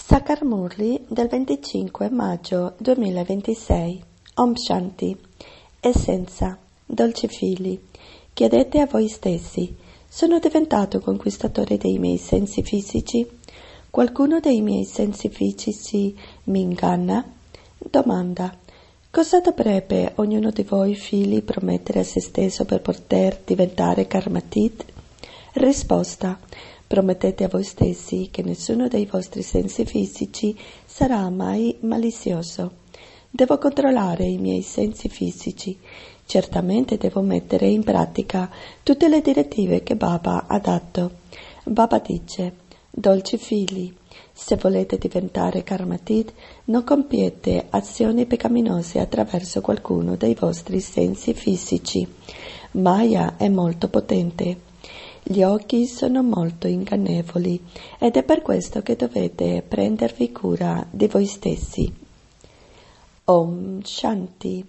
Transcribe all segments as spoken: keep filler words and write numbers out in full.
Sakar Murli del venticinque maggio duemilaventisei. Om Shanti. Essenza. Dolci figli. Chiedete a voi stessi: sono diventato conquistatore dei miei sensi fisici? Qualcuno dei miei sensi fisici mi inganna? Domanda. Cosa dovrebbe ognuno di voi figli promettere a se stesso per poter diventare Karmatit? Risposta. Promettete a voi stessi che nessuno dei vostri sensi fisici sarà mai malizioso. Devo controllare i miei sensi fisici. Certamente devo mettere in pratica tutte le direttive che Baba ha dato. Baba dice: dolci figli, se volete diventare Karmatit, non compiete azioni peccaminose attraverso qualcuno dei vostri sensi fisici. Maya è molto potente. Gli occhi sono molto ingannevoli ed è per questo che dovete prendervi cura di voi stessi. Om Shanti.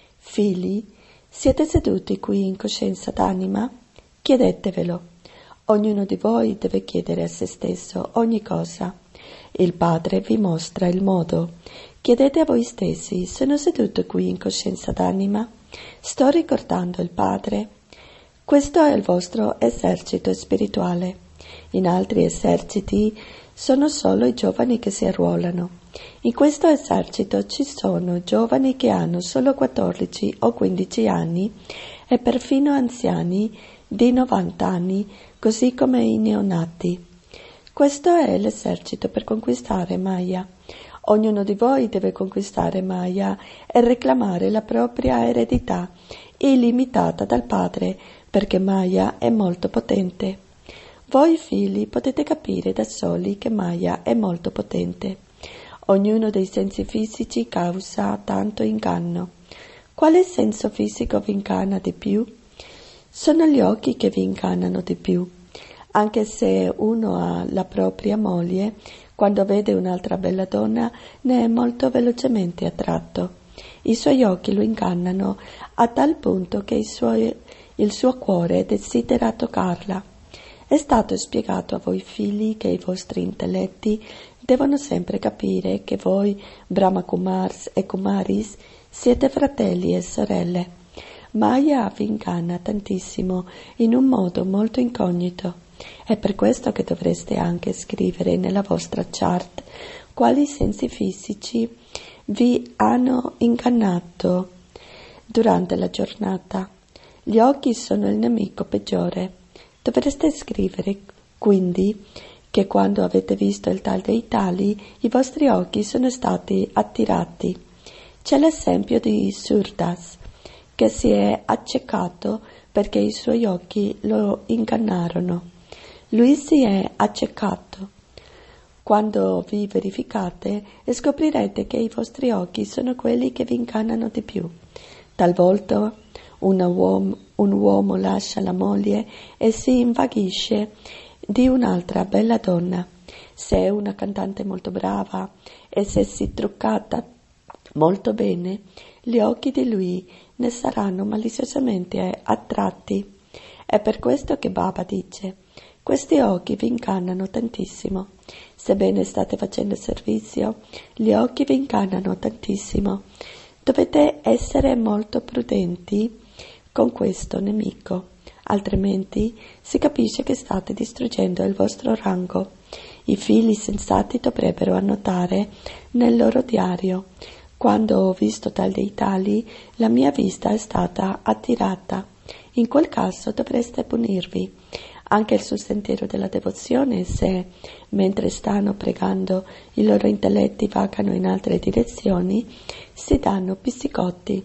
Figli, siete seduti qui in coscienza d'anima? Chiedetevelo. Ognuno di voi deve chiedere a se stesso ogni cosa. Il Padre vi mostra il modo. Chiedete a voi stessi: sono seduto qui in coscienza d'anima? Sto ricordando il Padre? Questo è il vostro esercito spirituale. In altri eserciti sono solo i giovani che si arruolano. In questo esercito ci sono giovani che hanno solo quattordici o quindici anni e perfino anziani di novanta anni, così come i neonati. Questo è l'esercito per conquistare Maya. Ognuno di voi deve conquistare Maya e reclamare la propria eredità illimitata dal Padre, perché Maya è molto potente. Voi figli potete capire da soli che Maya è molto potente. Ognuno dei sensi fisici causa tanto inganno. Quale senso fisico vi inganna di più? Sono gli occhi che vi ingannano di più. Anche se uno ha la propria moglie, quando vede un'altra bella donna ne è molto velocemente attratto. I suoi occhi lo ingannano a tal punto che i suoi, il suo cuore desidera toccarla. È stato spiegato a voi figli che i vostri intelletti devono sempre capire che voi, Brahma Kumars e Kumaris, siete fratelli e sorelle. Maya vi inganna tantissimo in un modo molto incognito. È per questo che dovreste anche scrivere nella vostra chart quali sensi fisici vi hanno ingannato durante la giornata. Gli occhi sono il nemico peggiore. Dovreste scrivere quindi che quando avete visto il tal dei tali, i vostri occhi sono stati attirati. C'è l'esempio di Surdas, che si è accecato perché i suoi occhi lo ingannarono. Lui si è accecato. Quando vi verificate, scoprirete che i vostri occhi sono quelli che vi ingannano di più. Talvolta una uomo, un uomo lascia la moglie e si invaghisce di un'altra bella donna. Se è una cantante molto brava e se si truccata molto bene, gli occhi di lui ne saranno maliziosamente attratti. È per questo che Baba dice: questi occhi vi ingannano tantissimo. Sebbene state facendo servizio, gli occhi vi ingannano tantissimo. Dovete essere molto prudenti con questo nemico, altrimenti si capisce che state distruggendo il vostro rango. I figli sensati dovrebbero annotare nel loro diario: quando ho visto tal dei tali, la mia vista è stata attirata. In quel caso dovreste punirvi. Anche sul sentiero della devozione, se, mentre stanno pregando, i loro intelletti vagano in altre direzioni, si danno pizzicotti.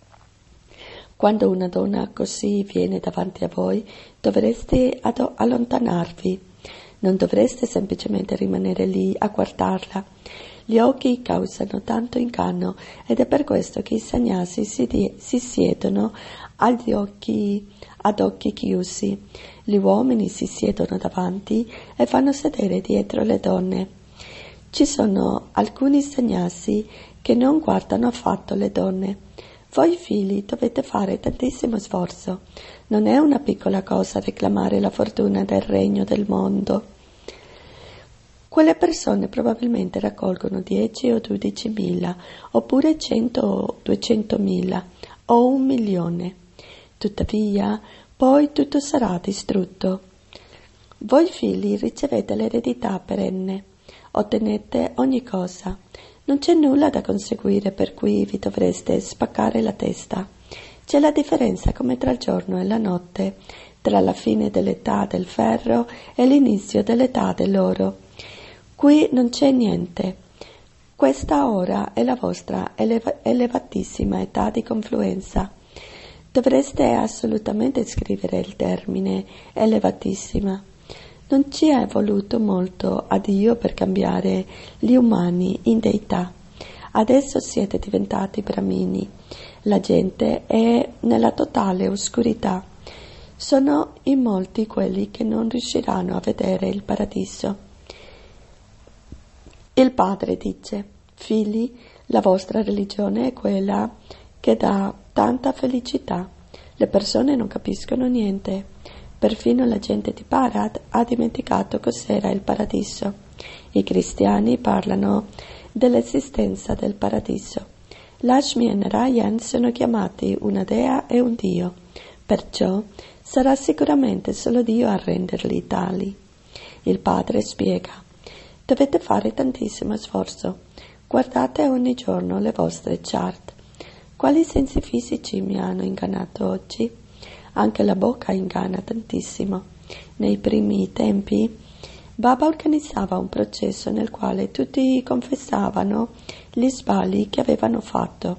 Quando una donna così viene davanti a voi, dovreste ad- allontanarvi. Non dovreste semplicemente rimanere lì a guardarla. Gli occhi causano tanto inganno ed è per questo che i sannyasi si, di- si siedono agli occhi, ad occhi chiusi. Gli uomini si siedono davanti e fanno sedere dietro le donne. Ci sono alcuni sannyasi che non guardano affatto le donne. Voi figli dovete fare tantissimo sforzo. Non è una piccola cosa reclamare la fortuna del regno del mondo. Quelle persone probabilmente raccolgono dieci o dodicimila, oppure cento o duecentomila, o un milione. Tuttavia, poi tutto sarà distrutto. Voi figli ricevete l'eredità perenne, ottenete ogni cosa. Non c'è nulla da conseguire per cui vi dovreste spaccare la testa. C'è la differenza come tra il giorno e la notte, tra la fine dell'età del ferro e l'inizio dell'età dell'oro. Qui non c'è niente. Questa ora è la vostra eleva- elevatissima età di confluenza. Dovreste assolutamente scrivere il termine elevatissima. Non ci è voluto molto a Dio per cambiare gli umani in deità. Adesso siete diventati bramini. La gente è nella totale oscurità. Sono in molti quelli che non riusciranno a vedere il paradiso. Il padre dice: figli, la vostra religione è quella che dà tanta felicità. Le persone non capiscono niente. Perfino la gente di Bharat ha dimenticato cos'era il paradiso. I cristiani parlano dell'esistenza del paradiso. Lakshmi e Narayan sono chiamati una dea e un dio, perciò sarà sicuramente solo Dio a renderli tali. Il padre spiega: dovete fare tantissimo sforzo. Guardate ogni giorno le vostre chart. Quali sensi fisici mi hanno ingannato oggi? Anche la bocca inganna tantissimo. Nei primi tempi Baba organizzava un processo nel quale tutti confessavano gli sbagli che avevano fatto.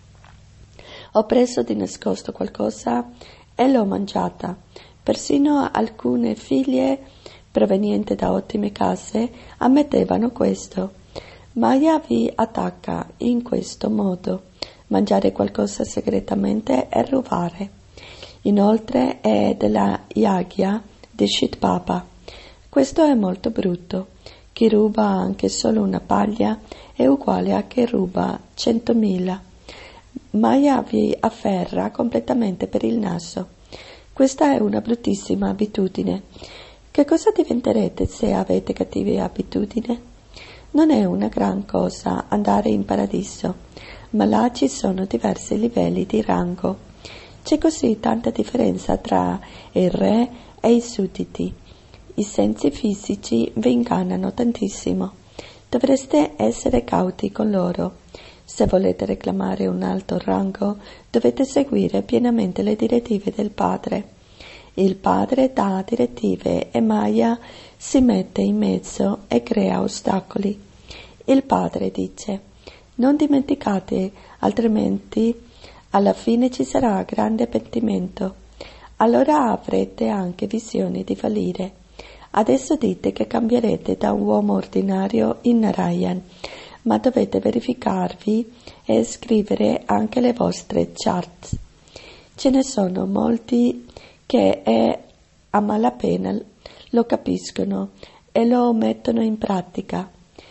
Ho preso di nascosto qualcosa e l'ho mangiata. Persino alcune figlie provenienti da ottime case ammettevano questo. Maya vi attacca in questo modo. Mangiare qualcosa segretamente è rubare. Inoltre è della yagya di Shitpapa. Questo è molto brutto. Chi ruba anche solo una paglia è uguale a chi ruba centomila. Maya vi afferra completamente per il naso. Questa è una bruttissima abitudine. Che cosa diventerete se avete cattive abitudini? Non è una gran cosa andare in paradiso, ma là ci sono diversi livelli di rango. C'è così tanta differenza tra il re e i sudditi. I sensi fisici vi ingannano tantissimo. Dovreste essere cauti con loro. Se volete reclamare un alto rango, dovete seguire pienamente le direttive del padre. Il padre dà direttive e Maya si mette in mezzo e crea ostacoli. Il padre dice: non dimenticate, altrimenti alla fine ci sarà grande pentimento. Allora avrete anche visioni di fallire. Adesso dite che cambierete da un uomo ordinario in Narayan, ma dovete verificarvi e scrivere anche le vostre charts. Ce ne sono molti che è a malapena lo capiscono e lo mettono in pratica.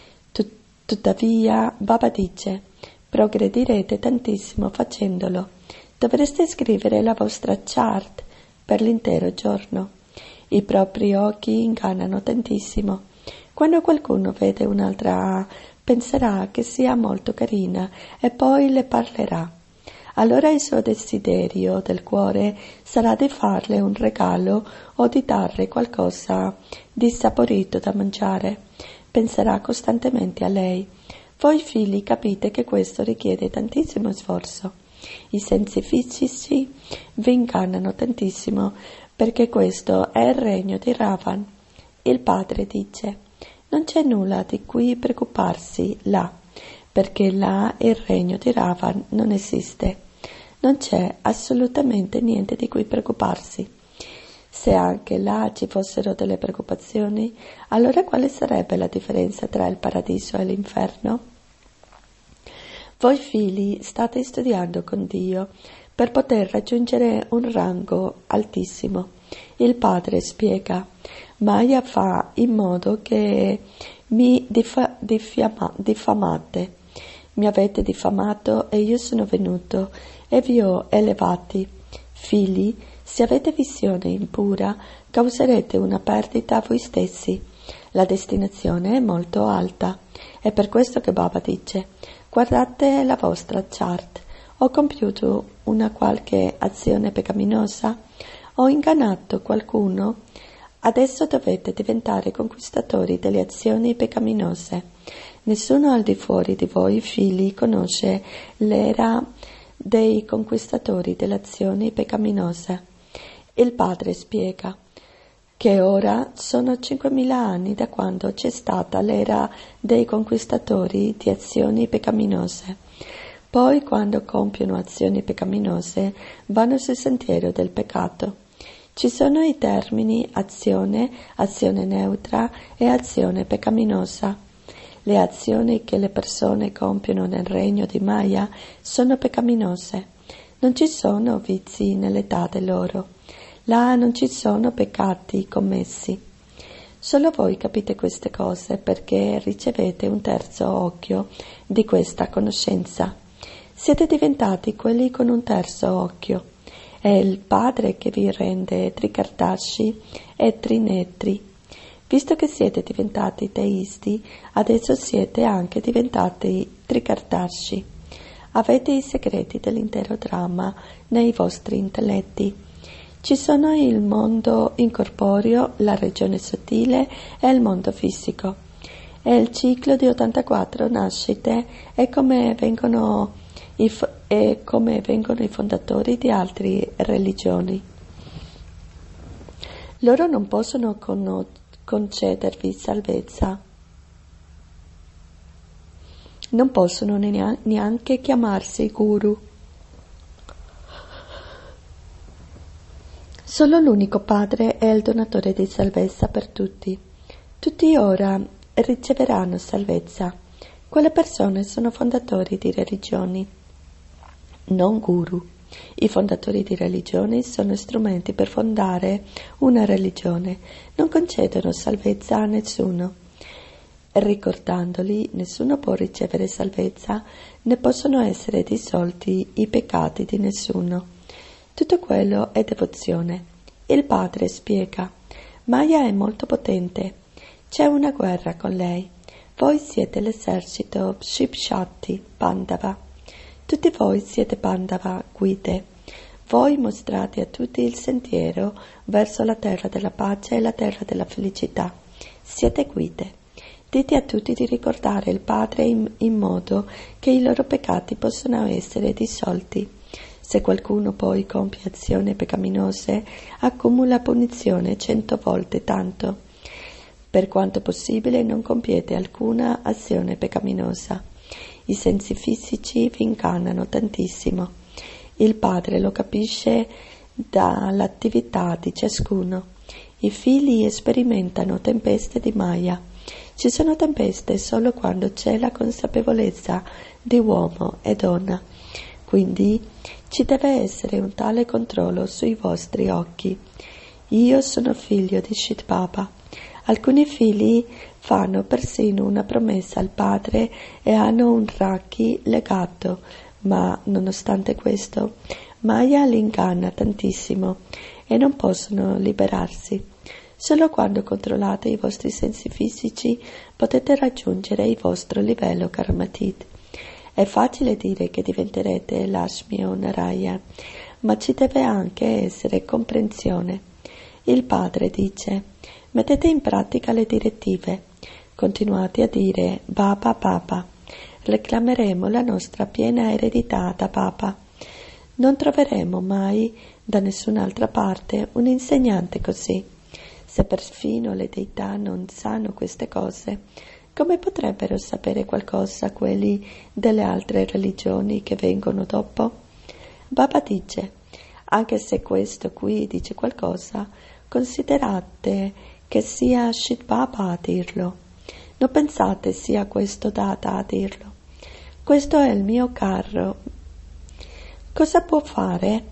Tuttavia, Baba dice: progredirete tantissimo facendolo. Dovreste scrivere la vostra chart per l'intero giorno. I propri occhi ingannano tantissimo. Quando qualcuno vede un'altra, penserà che sia molto carina e poi le parlerà. Allora il suo desiderio del cuore sarà di farle un regalo o di darle qualcosa di saporito da mangiare. Penserà costantemente a lei. Voi figli capite che questo richiede tantissimo sforzo. I sensi fisici vi ingannano tantissimo perché questo è il regno di Ravan. Il padre dice: non c'è nulla di cui preoccuparsi là, perché là il regno di Ravan non esiste. Non c'è assolutamente niente di cui preoccuparsi. Se anche là ci fossero delle preoccupazioni, allora quale sarebbe la differenza tra il paradiso e l'inferno? Voi figli state studiando con Dio per poter raggiungere un rango altissimo. Il padre spiega: Maya fa in modo che mi diffa- diffama- diffamate. Mi avete diffamato e io sono venuto e vi ho elevati. Figli, se avete visione impura, causerete una perdita a voi stessi. La destinazione è molto alta. È per questo che Baba dice: guardate la vostra chart. Ho compiuto una qualche azione peccaminosa? Ho ingannato qualcuno? Adesso dovete diventare conquistatori delle azioni peccaminose. Nessuno al di fuori di voi, figli, conosce l'era dei conquistatori delle azioni peccaminose. Il padre spiega che ora sono cinquemila anni da quando c'è stata l'era dei conquistatori di azioni peccaminose. Poi, quando compiono azioni peccaminose, vanno sul sentiero del peccato. Ci sono i termini azione, azione neutra e azione peccaminosa. Le azioni che le persone compiono nel regno di Maya sono peccaminose. Non ci sono vizi nell'età dell'oro. Là non ci sono peccati commessi. Solo voi capite queste cose perché ricevete un terzo occhio di questa conoscenza. Siete diventati quelli con un terzo occhio. È il Padre che vi rende trikardashi e trinetri. Visto che siete diventati teisti, adesso siete anche diventati trikardashi. Avete i segreti dell'intero dramma nei vostri intelletti. Ci sono il mondo incorporeo, la regione sottile e il mondo fisico. E il ciclo di ottantaquattro nascite è come vengono i, è come vengono i fondatori di altre religioni. Loro non possono con, concedervi salvezza. Non possono neanche chiamarsi guru. Solo l'unico Padre è il donatore di salvezza per tutti. Tutti ora riceveranno salvezza. Quelle persone sono fondatori di religioni, non guru. I fondatori di religioni sono strumenti per fondare una religione. Non concedono salvezza a nessuno. Ricordandoli, nessuno può ricevere salvezza, né possono essere dissolti i peccati di nessuno. Tutto quello è devozione. Il padre spiega: Maya è molto potente. C'è una guerra con lei. Voi siete l'esercito Shipshati Pandava. Tutti voi siete Pandava, guide. Voi mostrate a tutti il sentiero verso la terra della pace e la terra della felicità. Siete guide. Dite a tutti di ricordare il Padre in, in modo che i loro peccati possano essere dissolti. Se qualcuno poi compie azioni peccaminose, accumula punizione cento volte tanto. Per quanto possibile non compiete alcuna azione peccaminosa. I sensi fisici vi ingannano tantissimo. Il Padre lo capisce dall'attività di ciascuno. I figli sperimentano tempeste di Maya. Ci sono tempeste solo quando c'è la consapevolezza di uomo e donna. Quindi ci deve essere un tale controllo sui vostri occhi. Io sono figlio di Shit Baba. Alcuni figli fanno persino una promessa al padre e hanno un Rakhi legato, ma nonostante questo Maya li inganna tantissimo e non possono liberarsi. Solo quando controllate i vostri sensi fisici potete raggiungere il vostro livello Karmatid. È facile dire che diventerete Lakshmi o Narayana, ma ci deve anche essere comprensione. Il padre dice: mettete in pratica le direttive. Continuate a dire Baba Baba. Reclameremo la nostra piena eredità da Baba. Non troveremo mai da nessun'altra parte un insegnante così. Se perfino le deità non sanno queste cose, come potrebbero sapere qualcosa quelli delle altre religioni che vengono dopo? Baba dice: anche se questo qui dice qualcosa, considerate che sia Shit Baba a dirlo. Non pensate sia questo Dada a dirlo. Questo è il mio carro. Cosa può fare?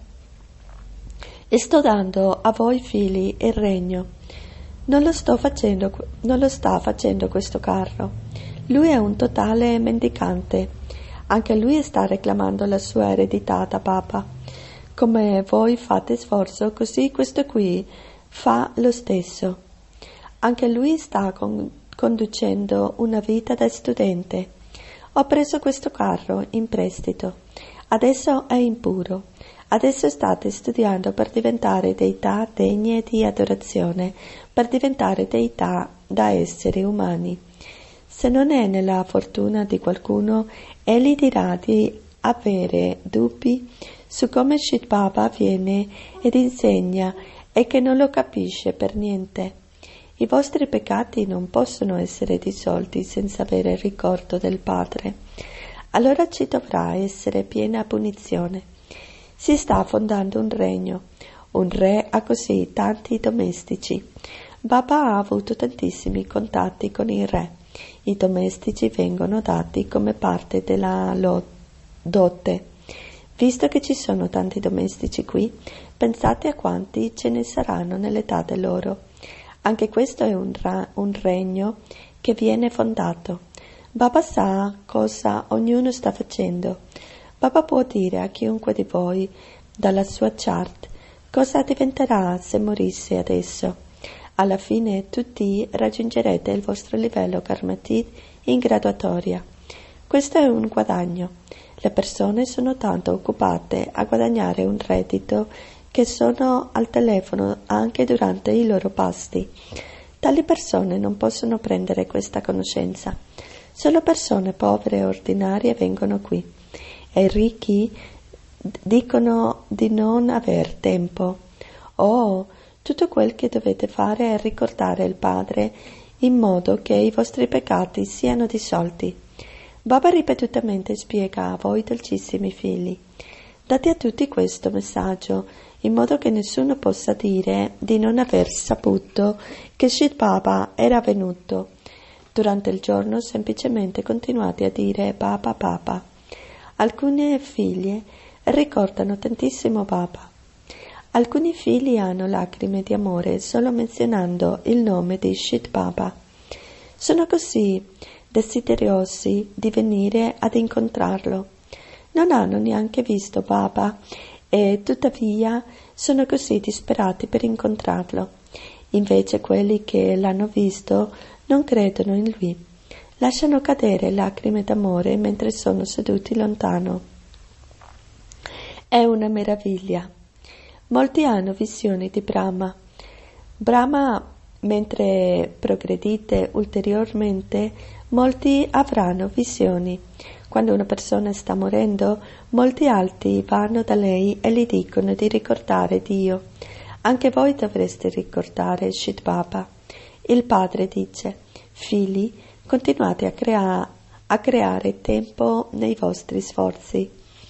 E sto dando a voi figli il regno. Non lo sto facendo, non lo sta facendo questo carro. Lui è un totale mendicante. Anche lui sta reclamando la sua eredità da Baba. Come voi fate sforzo, così questo qui fa lo stesso. Anche lui sta con- conducendo una vita da studente. Ho preso questo carro in prestito. Adesso è impuro. Adesso state studiando per diventare deità degne di adorazione, per diventare deità da esseri umani. Se non è nella fortuna di qualcuno, egli dirà di avere dubbi su come Shri Baba viene ed insegna e che non lo capisce per niente. I vostri peccati non possono essere dissolti senza avere il ricordo del Padre. Allora ci dovrà essere piena punizione. Si sta fondando un regno. Un re ha così tanti domestici. Baba ha avuto tantissimi contatti con il re. I domestici vengono dati come parte della lo- dote. Visto che ci sono tanti domestici qui, pensate a quanti ce ne saranno nell'età del loro. Anche questo è un, ra- un regno che viene fondato. Baba sa cosa ognuno sta facendo. Baba può dire a chiunque di voi, dalla sua chart, cosa diventerà se morisse adesso. Alla fine tutti raggiungerete il vostro livello karmatit in graduatoria. Questo è un guadagno. Le persone sono tanto occupate a guadagnare un reddito che sono al telefono anche durante i loro pasti. Tali persone non possono prendere questa conoscenza. Solo persone povere e ordinarie vengono qui. E i ricchi dicono di non aver tempo. Oh, tutto quel che dovete fare è ricordare il Padre in modo che i vostri peccati siano dissolti. Baba ripetutamente spiega a voi dolcissimi figli. Date a tutti questo messaggio in modo che nessuno possa dire di non aver saputo che Shri Baba era venuto. Durante il giorno semplicemente continuate a dire Baba Baba. Alcune figlie ricordano tantissimo Baba. Alcuni figli hanno lacrime di amore solo menzionando il nome di Shri Baba. Sono così desiderosi di venire ad incontrarlo. Non hanno neanche visto Baba e tuttavia sono così disperati per incontrarlo. Invece quelli che l'hanno visto non credono in lui. Lasciano cadere lacrime d'amore mentre sono seduti lontano. È una meraviglia. Molti hanno visioni di Brahma. Brahma, mentre progredite ulteriormente, molti avranno visioni. Quando una persona sta morendo, molti altri vanno da lei e gli dicono di ricordare Dio. Anche voi dovreste ricordare Shri Baba. Il padre dice, figli, continuate a, crea- a creare tempo nei vostri sforzi.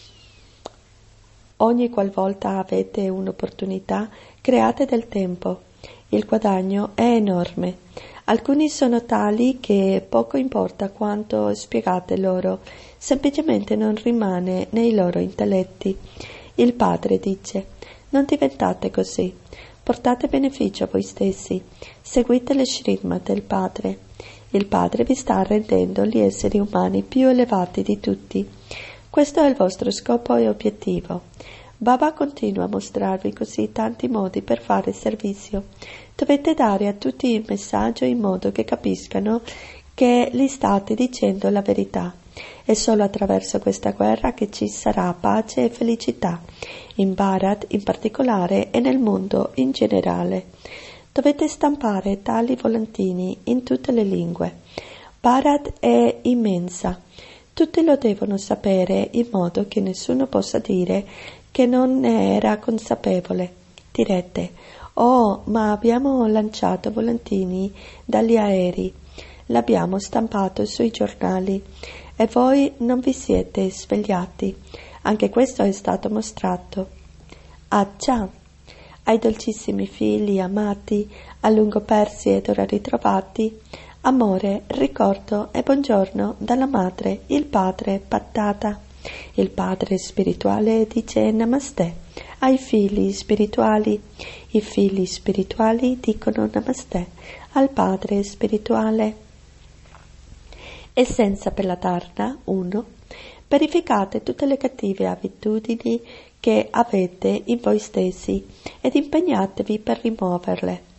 Ogni qualvolta avete un'opportunità, create del tempo. Il guadagno è enorme. Alcuni sono tali che poco importa quanto spiegate loro, semplicemente non rimane nei loro intelletti. Il padre dice, non diventate così, portate beneficio a voi stessi, seguite le Srimad del padre. Il padre vi sta rendendo gli esseri umani più elevati di tutti. Questo è il vostro scopo e obiettivo. Baba continua a mostrarvi così tanti modi per fare servizio. Dovete dare a tutti il messaggio in modo che capiscano che gli state dicendo la verità. È solo attraverso questa guerra che ci sarà pace e felicità, in Bharat in particolare e nel mondo in generale. Dovete stampare tali volantini in tutte le lingue. Bharat è immensa. Tutti lo devono sapere in modo che nessuno possa dire che non ne era consapevole. Direte, oh, ma abbiamo lanciato volantini dagli aerei, l'abbiamo stampato sui giornali e voi non vi siete svegliati. Anche questo è stato mostrato. Ah già, ai dolcissimi figli amati, a lungo persi ed ora ritrovati, amore, ricordo e buongiorno dalla madre, il padre, Pattata. Il padre spirituale dice Namaste ai figli spirituali. I figli spirituali dicono Namaste al padre spirituale. Essenza per la Dharna uno. Verificate tutte le cattive abitudini che avete in voi stessi ed impegnatevi per rimuoverle.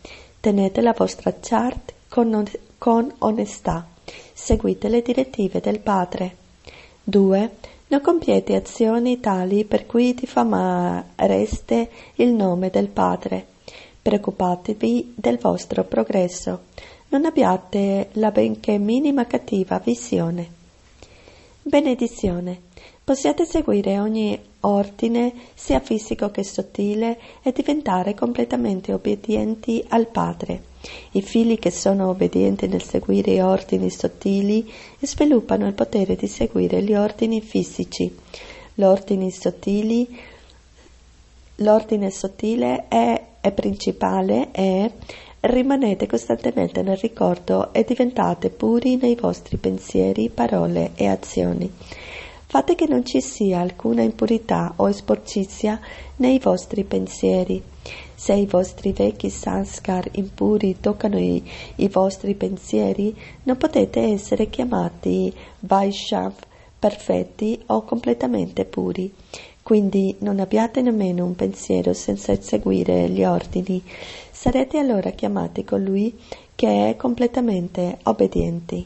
Tenete la vostra chart con, on- con onestà. Seguite le direttive del Padre. due. Non compiete azioni tali per cui diffamereste il nome del Padre. Preoccupatevi del vostro progresso. Non abbiate la benché minima cattiva visione. Benedizione. Possiate seguire ogni ordine, sia fisico che sottile, e diventare completamente obbedienti al Padre. I figli che sono obbedienti nel seguire ordini sottili sviluppano il potere di seguire gli ordini fisici. L'ordine sottili, l'ordine sottile è, è principale è rimanete costantemente nel ricordo e diventate puri nei vostri pensieri, parole e azioni. Fate che non ci sia alcuna impurità o sporcizia nei vostri pensieri. Se i vostri vecchi sanskar impuri toccano i, i vostri pensieri, non potete essere chiamati Vaishnav perfetti o completamente puri. Quindi non abbiate nemmeno un pensiero senza seguire gli ordini. Sarete allora chiamati colui che è completamente obbedienti.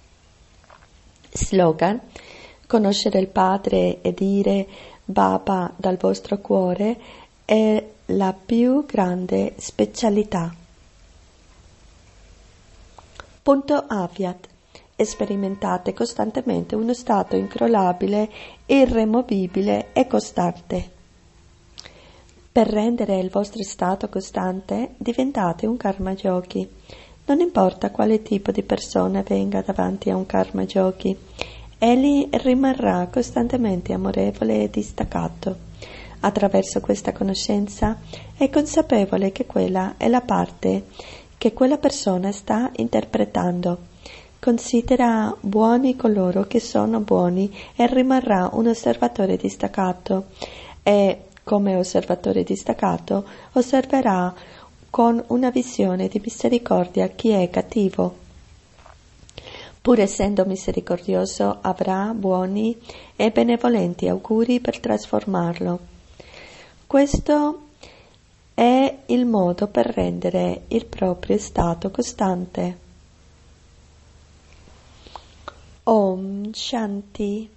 Slogan: conoscere il Padre e dire Baba dal vostro cuore è la più grande specialità. Punto Aviat. Sperimentate costantemente uno stato incrollabile, irremovibile e costante. Per rendere il vostro stato costante, diventate un karma yogi. Non importa quale tipo di persona venga davanti a un karma yogi, egli rimarrà costantemente amorevole e distaccato. Attraverso questa conoscenza è consapevole che quella è la parte che quella persona sta interpretando. Considera buoni coloro che sono buoni e rimarrà un osservatore distaccato e, come osservatore distaccato, osserverà con una visione di misericordia chi è cattivo. Pur essendo misericordioso, avrà buoni e benevolenti auguri per trasformarlo. Questo è il modo per rendere il proprio stato costante. Om Shanti.